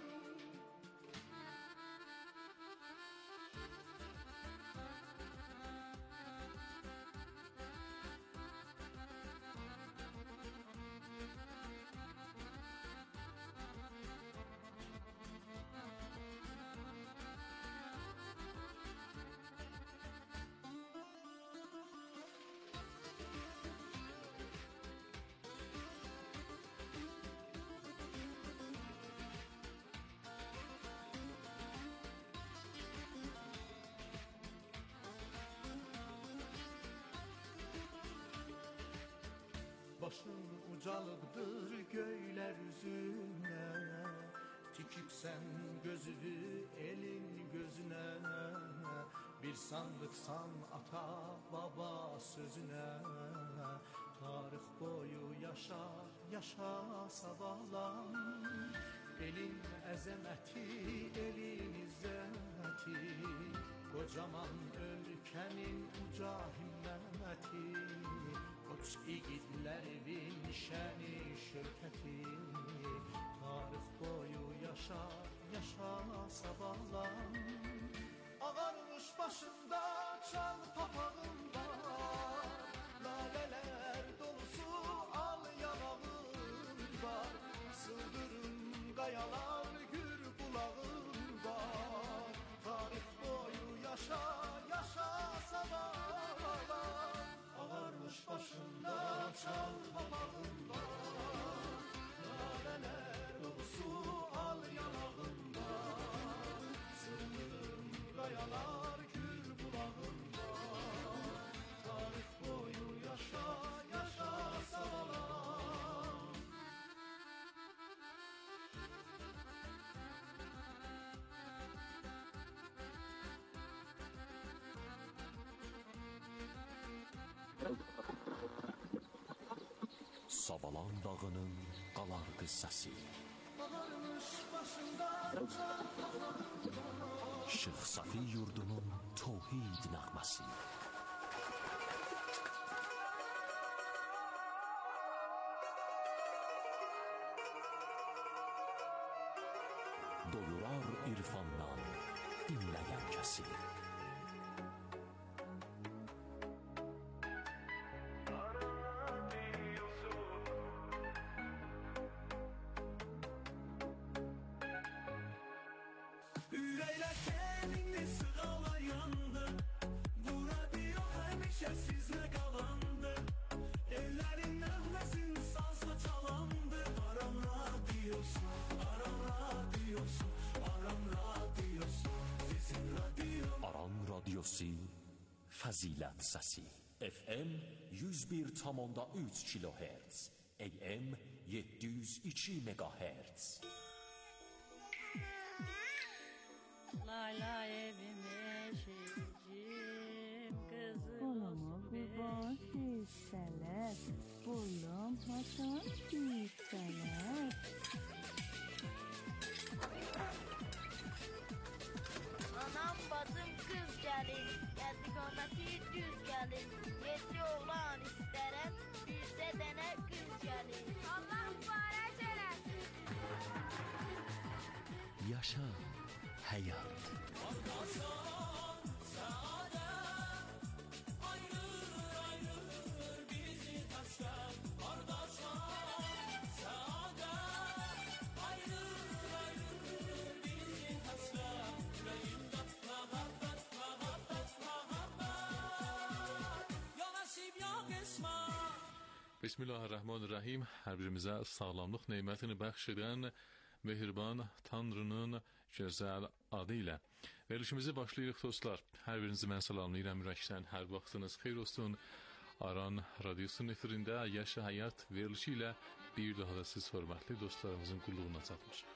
Başın ucalıqdır göylər üzünə, tikibsən gözünü elin gözünə, bir sandıqsan ata baba sözünə, tarix boyu yaşa yaşa sabahlan. Elin əzəməti, elin izzəti, kocaman ölkənin uca himməti, koç igidlərin şəni şövkəti, tarix boyu yaşa yaşa sabahlan. Ağarmış başında çal papağım var, laleler dolusu al yanağım var, sıldırım kayalar gür bulağım var, tarih boyu yaşa yaşa sabahlan. Ağarmış başında çal papağım var, laleler dolusu al yanağım var, sıldırım kayalar gür bulağım var, tarih boyu yaşa yaşa sabahlan. Savalan dağının qalardı səsi, Ağarmış başında çal papağım var, Şeyx Safi yurdunun tövhid nəğməsi. Doyurar irfandan dinləyən kəsi. Ürəklər səninlə sığalayandı, bu radio həmişə sizlə qalandı, ellərin nəğməsin sazla çalandı. Aram radiosu, Aram radiosu, Aram radiosu, bizim radio. Aran radiosu Fəzilət səsi. FM 101,3 kHz, AM 702 MHz. Layla evime şehircim kızım. Kolumu kurban hisseler, boyum hasan hisseler. gəlir. 7 oğlan istərəm, bircə dənə qız gəlir. Allah mübarək eləsin. Yaşa həyat. Bismillahirrahmanirrahim. Hər birimizə sağlamlıq nemətini bəxş edən mehriban Tanrının gözəl adı ilə verilişimizi başlayırıq dostlar. Hər birinizi mən salamlayıram ürəkdən. Hər vaxtınız xeyir olsun. Aran radyosunun efirində Yaşa Həyat verilişi ilə bir daha da siz hörmətli dostlarımızın qulluğuna çatmışıq.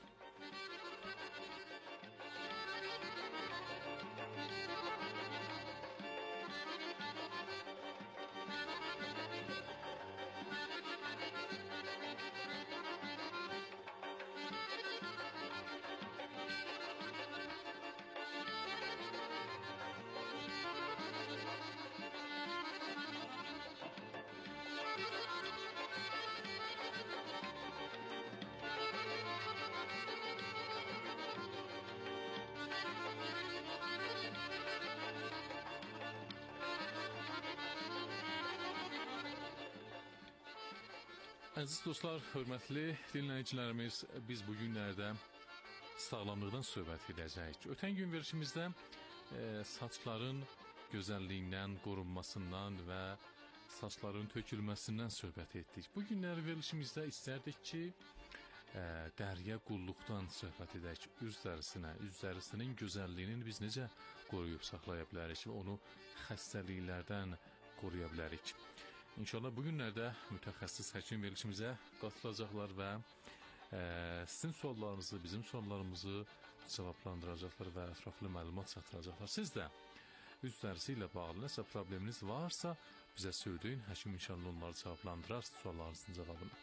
Əziz dostlar, hörmətli dinləyicilərimiz, biz bu günlərdə sağlamlıqdan söhbət edəcəyik. Ötən gün verilişimizdə saçların gözəlliyindən, qorunmasından və saçların tökülməsindən söhbət etdik. Bu günlər verilişimizdə istərdik ki, dəriyə qulluqdan söhbət edək, üz dərisinin gözəlliyini biz necə qoruyub saxlaya bilərik və onu xəstəliklərdən qoruya bilərik. İnşallah bu günlərdə mütəxəssis həkim verilişimizə qatılacaqlar və sizin suallarınızı, bizim suallarımızı cavablandıracaqlar və ətraflı məlumat çatdıracaqlar. Siz də üz dərisi ilə bağlı nəsə probleminiz varsa bizə söyləyin, həkim inşallah onları cavablandırar suallarınızın cavabını.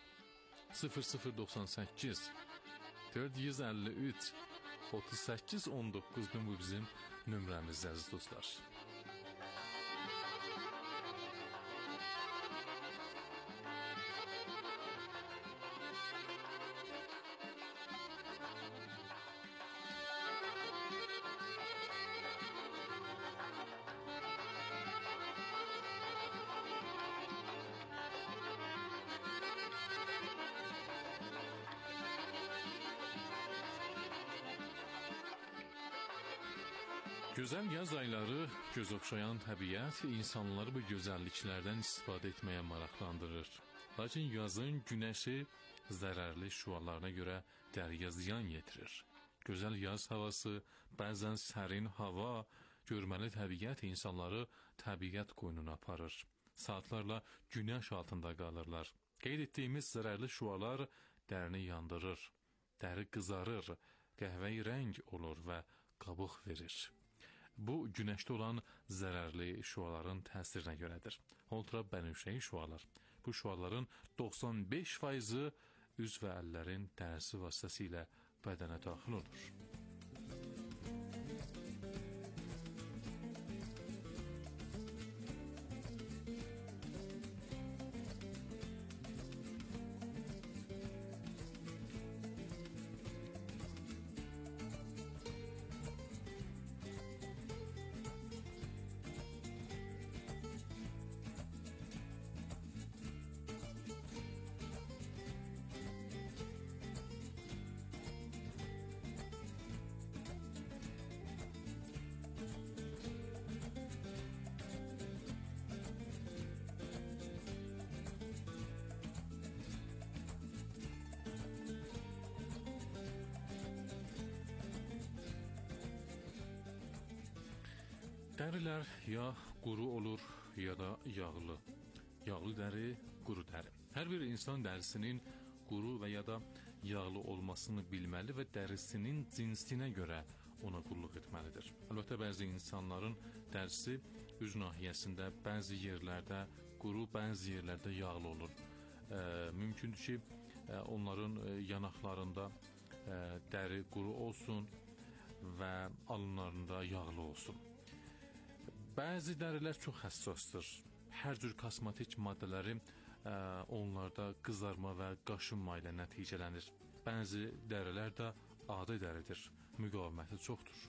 0098 453 38 19 bu bizim nömrəmiz əziz dostlar. Gözəl yaz ayları, göz oxşayan təbiət insanları bu gözəlliklərdən istifadə etməyə maraqlandırır. Lakin yazın günəşi zərərli şüalarına görə dəriyə ziyan yetirir. Gözəl yaz havası, bəzən sərin hava, görməli təbiət insanları təbiət qoynuna aparır. Saatlarla günəş altında qalırlar. Qeyd etdiyimiz zərərli şüalar dərini yandırır, dəri qızarır, qəhvəyi rəng olur və qabıq verir. Bu, günəşdə olan zərərli şüaların təsirinə görədir. Ultrabənövşəyi şüalar. Bu şüaların 95%-i üz və əllərin dərisi vasitəsilə bədənə daxil olur. Dərilər ya quru olur, ya da yağlı. Yağlı dəri, quru dəri. Hər bir insan dərisinin quru və ya da yağlı olmasını bilməli və dərisinin cinsinə görə ona qulluq etməlidir. Əlbəttə, bəzi insanların dərisi üz nahiyəsində, bəzi yerlərdə quru, bəzi yerlərdə yağlı olur. Mümkündür ki, onların yanaqlarında dəri quru olsun və alınlarında yağlı olsun. Bəzi dərilər çox həssasdır. Hər cür kosmetik maddələri onlarda qızarma və qaşınma ilə nəticələnir. Bəzi dərilər də adi dəridir. Müqaviməti çoxdur.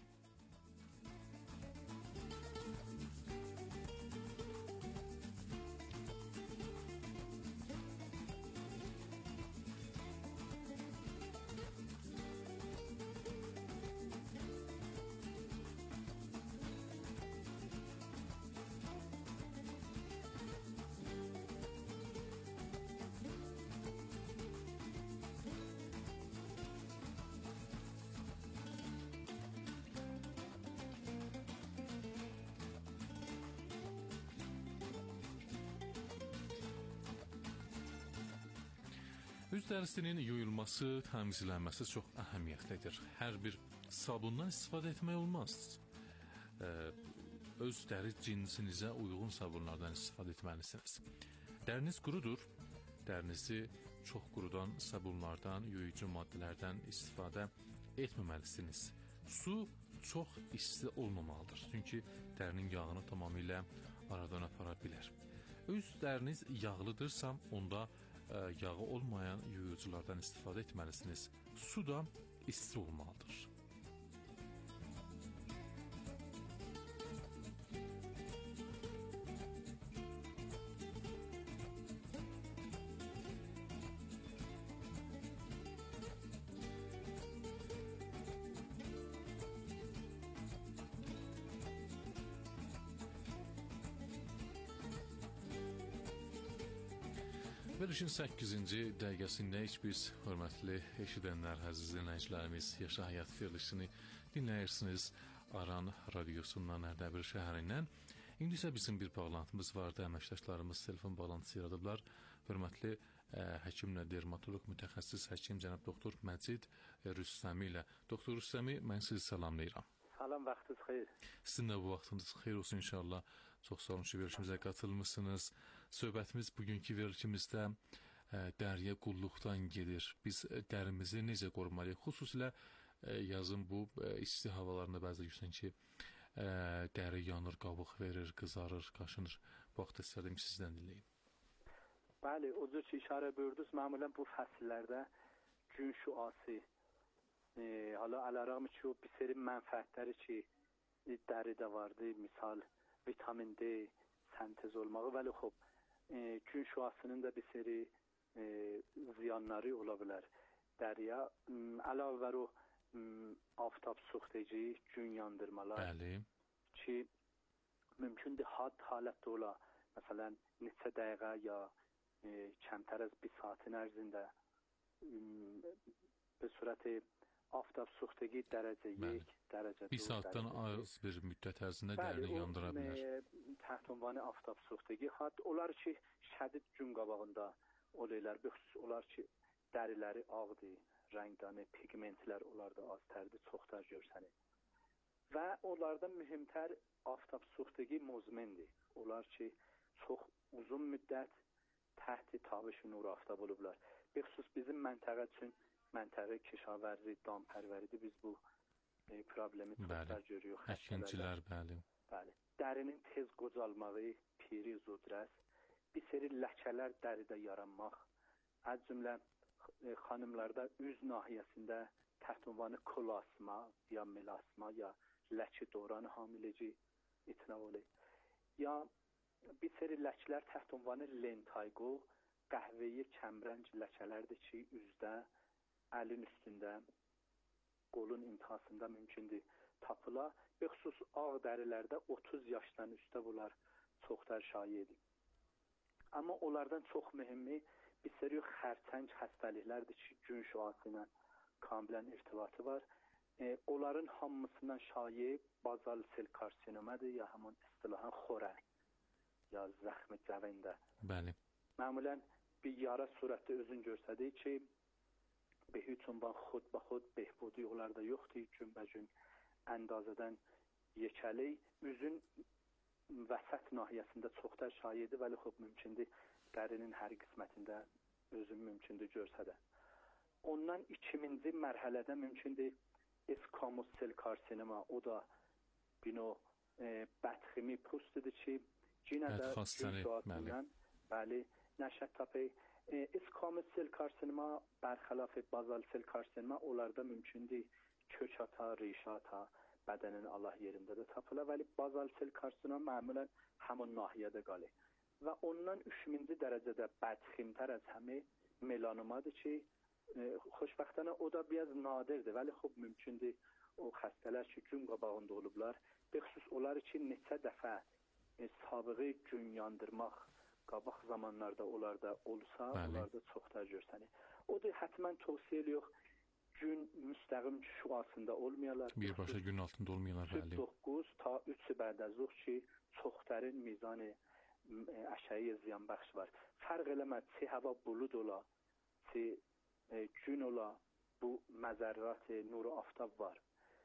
Üz dərisinin yuyulması, təmizlənməsi çox əhəmiyyətlidir. Hər bir sabundan istifadə etmək olmaz. Öz dəri cinsinizə uyğun sabunlardan istifadə etməlisiniz. Dəriniz qurudur. Dərinizi çox qurudan sabunlardan, yuyucu maddələrdən istifadə etməməlisiniz. Su çox isti olmamalıdır. Çünki dərinin yağını tamamilə aradan apara bilər. Öz dəriniz yağlıdırsa, onda yağı olmayan yuyuculardan istifadə etməlisiniz. Su da isti olmalıdır. Verilişin 8-ci dəqiqəsindəyik biz, hörmətli eşidənlər, əziz dinləyicilərimiz, Yaşa Həyat verilişini dinləyirsiniz Aran radiosundan, Ərdəbil şəhərindən. İndi isə bizim bir bağlantımız vardı, əməkdaşlarımız telefon bağlantısı yaradıblar. Hörmətli həkimlə dermatoloq mütəxəssis həkim cənab doktor Məcid Rüstəmi ilə. Doktor Rüstəmi, mən sizi salamlayıram. Salam, vaxtınız xeyir. Sizin də bu vaxtınız xeyir olsun inşallah. Çox sağ olun ki, verilişimizə qatılmışsınız. Söhbətimiz bugünkü verilişimizdə dəriyə qulluqdan gedir. Biz dərimizi necə qorumalıyıq? Xüsusilə yazın bu isti havalarında bəzi görürsən ki, dəri yanır, qabıq verir, qızarır, qaşınır. Bu vaxtda istərdim ki, sizdən dinləyim. Bəli, o cür ki, işarə buyurdunuz. Məmulən bu fəsillərdə gün şüası, hala ələrəğmi ki, o bir seri mənfəətləri ki, dəridə vardı, misal vitamin D sentez olmağı, vəli xub, gün şüasının da bir seri ziyanları ola bilər dəriyə. Əlavə var o aftab soxteci, gün yandırmalar. Bəli. Ki, mümkündür had halətdə ola. Məsələn, neçə dəqiqə ya kəmtər az bir saatin ərzində bir surəti aftab soxtegi dərəcə 1, dərəcə 4. Bir saatdan az bir müddət ərzində dərini yandıra bilər. Təht ünvanı aftab soxtegi had, onlar ki, şədid gün qabağında olaylar, bəxüsus onlar ki, dəriləri ağdır, rəngdanı, pigmentlər onlarda az tərdir, çoxtar görsənir. Və onlarda mühümtər aftab soxtegi muzmendir. Onlar ki, çox uzun müddət təhti tabiş-i nur aftab olublar. Bəxüsus bizim məntəqə üçün məntəqə kişavərzi, dampərvəridir. Biz bu problemi çoxlar görürük. Həkincilər, bəli. Bəli. Dərinin tez qocalmağı, piri, zudrəs, bir seri ləkələr dəridə yaranmaq, az cümlə xanımlarda üz nahiyəsində təht ünvanı kolasma, ya melasma, ya ləki dövranı hamiləci itinavoli. Ya bir seri ləklər təht ünvanı lentayqo, qəhvəyi kəmrənc ləkələrdir ki, üzdə, əlin üstündə, qolun intihasında mümkündür tapıla. Bəxüsus ağ dərilərdə 30 yaşdan üstə bunlar çoxlar şayiədir. Amma onlardan çox mühümmi bir seri xərçəng xəstəliklərdir ki, gün şüası ilə kamilən irtibatı var. Onların hamısından şayiə bazal sel karsinomadır, ya həmin istilahan xorə, ya zəxmi cəvəndə. Bəli. Məmulən bir yara surətdə özün görsədir ki, به هیچ عنوان خود به خود بهبودی onlarda yoxdur. Günbəgün əndazədən yekəli, üzün vəsət nahiyəsində çoxda şayiədir, vəli xub mümkündür dərinin hər qismətində özün mümkündür görsə də. Ondan 2000-ci mərhələdə mümkündür eskamos sel karsinoma, o da bino بدخیمی پوست چی جینه در جوشات بودن بله نشد تاپی اسکام سل کارسینما برخلاف بازال سل کارسینما onlarda mümkündür kök ata, riş ata bədənin Allah yerində də tapıla vəli bazal sel karsinom məmulən həmin nahiyədə qalır. Və ondan 3-cü dərəcədə bədximtər az həmi melanomadır ki, xoşbəxtənə o da biraz nadirdir, vəli xub mümkündür o xəstələr ki, gün qabağında olublar, bəxüsus onlar için neçə dəfə sabığı gün yandırmaq qabaq zamanlarda onlarda olsa, onlarda çox da görsənir. O da hətmən tövsiyə yox, gün müstəqim şüasında olmayalar. Birbaşa gün altında olmayalar. 9 ta 3 bərdəzuq ki, çox dərin mizanı əşəyi ziyanbəxş var. Fərq eləməz, çi hava bulud ola, çi gün ola, bu məzərrat nuru aftab var.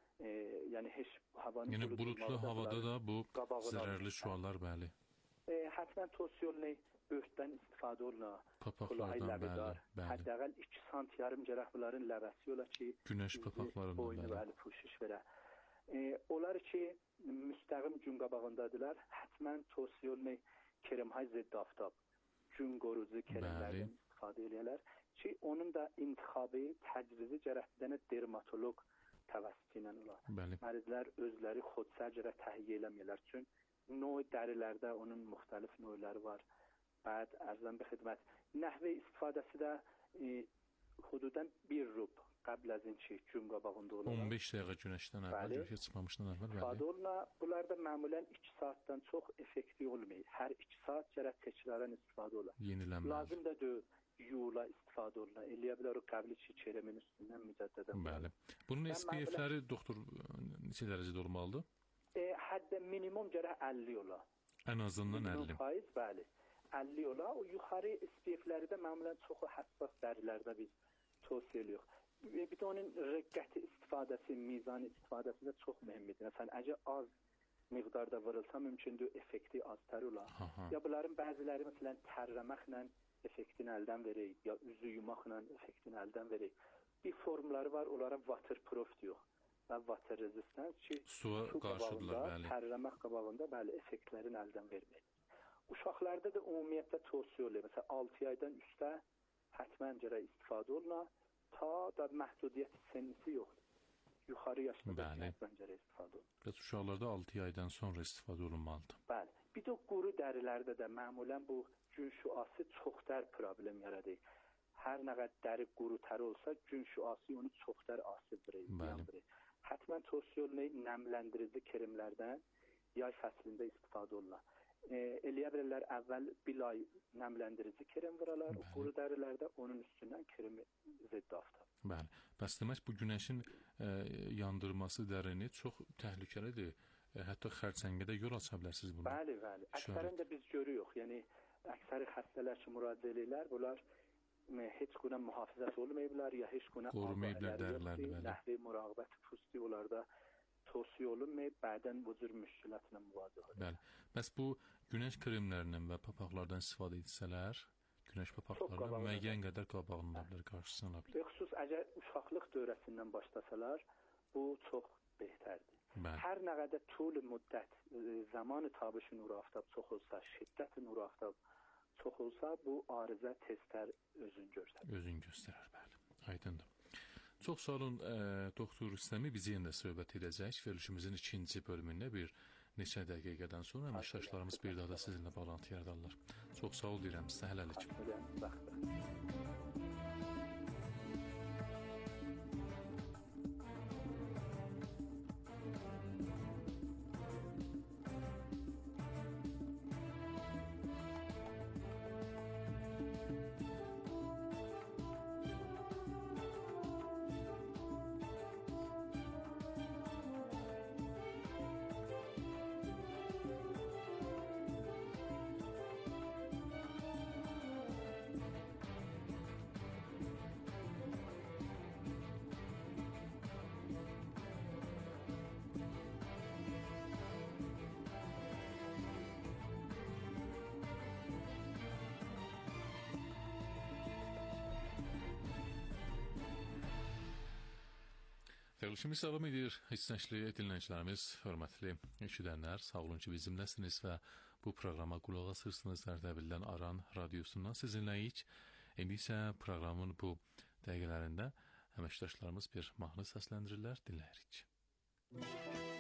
Yəni heç havanın yəni buludlu havada da bu zərərli şüalar bəli. Hətmən tövsiyə böğürtdən istifadə oluna, kulağı ləbidar, həddəqəl 2 sant yarım cərəxlərin ləbəsi ola ki, günəş papaqlarından boynu bəli puşuş verə. Onlar ki, müstəqim gün qabağındadılar, hətmən tövsiyə oluna kremhay ziddi aftab, gün qorucu kremlərdən istifadə edələr ki, onun da intixabı, təcrizi cərəhdənə dermatolog təvəssütü ilə olar. Mərizlər özləri xodsər cərə təhiyyə eləməyələr, çünki növ dərilərdə onun müxtəlif növləri var. Bəd ərzən bir xidmət. Nəhvə istifadəsi də hududan 1 rub qəbl əzin ki, gün qabağında olur. 15 dəqiqə günəşdən əvvəl, güneşə çıxmamışdan əvvəl. İstifadə oluna, bunlarda məmulən 2 saatdan çox effektiv olmayır. Hər 2 saat cərət tekrarən istifadə olur. Yenilənməli. Lazım da deyil, yula istifadə oluna. Eləyə bilər o qəbli ki, çeremin üstündən mücəddədən. Bəli. Bunun SPF-ləri doktor neçə dərəcədə olmalıdır? Həddə minimum cərə 50 ola. Ən azından 50. %50, bəli. 50 ola. O yuxarı SPF-ləri də məmulən çoxu həssas dərilərdə biz tövsiyə edirik. Bir də onun rəqqəti istifadəsi, mizani istifadəsi də çox mühümdür. Məsələn, əgər az miqdarda vurulsa mümkündür effekti aztər ola. Ya bunların bəziləri məsələn tərləməklə effektini əldən verir, ya üzü yumaqla effektini əldən verir. Bir formları var, onlara waterproof diyor. Və water resistance ki, suya qarşıdırlar, bəli. Tərləmək qabağında bəli effektlərin əldən vermir. Uşaqlarda da ümumiyyətlə tövsiyə olunur. Məsələn 6 aydan üstə hətmən cərə istifadə oluna, ta da məhdudiyyət sennisi yoxdur. Yuxarı yaşda da hətmən cərə istifadə olunur. Bəs uşaqlarda 6 aydan sonra istifadə olunmalıdır. Bəli. Bir də quru dərilərdə də məmulən bu gün şüası çoxdər problem yaradır. Hər nə qədər dəri quru tər olsa, gün şüası onu çoxdər asib verir. Hətmən tövsiyə olunur nəmləndirici kremlərdən yay fəslində istifadə olunur. Eləyə bilərlər əvvəl bir ay nəmləndirici krem vuralar, quru dərilərdə onun üstündən kremi ziddi aftab. Bəli. Bəs demək bu günəşin yandırması dərini çox təhlükəlidir. Hətta xərçəngə də yol aça bilərsiniz bunu. Bəli, bəli. Əksərən də biz görürük. Yəni əksəri xəstələr ki, müraciət edirlər, bunlar heç günə mühafizət olmayıblar ya heç günə nəhvi muraqibət pusti onlarda tövsiyə olunmayıb, bədən bu cür müşkilətlə müvaziə olur. Bəli. Bəs bu günəş kremlərindən və papaqlardan istifadə etsələr, günəş papaqlarından müəyyən qədər qabağını alır, qarşısını alır. Xüsus əgər uşaqlıq dövrəsindən başlasalar, bu çox betərdir. Hər nə qədər tül müddət zamanı tabişi nur aftab çox olsa, şiddəti nur aftab çox olsa, bu arıza testlər özün göstərir. Özün göstərir, bəli. Aydındır. Çox sağ olun, doktor Rüstəmi bizi yenə söhbət edəcək. Verilişimizin 2-ci bölümündə bir neçə dəqiqədən sonra əməkdaşlarımız bir daha da sizinlə bağlantı yaradarlar. Çox sağ ol deyirəm sizə, hələlik. Kimi salam edir, hissəşli dinləyicilərimiz, hörmətli eşidənlər, sağ olun ki, bizimləsiniz və bu proqrama qulaq asırsınız. Ərdəbildən Aran radiosundan sizinləyik. İndi isə proqramın bu dəqiqələrində əməkdaşlarımız bir mahnı səsləndirirlər, dinləyirik.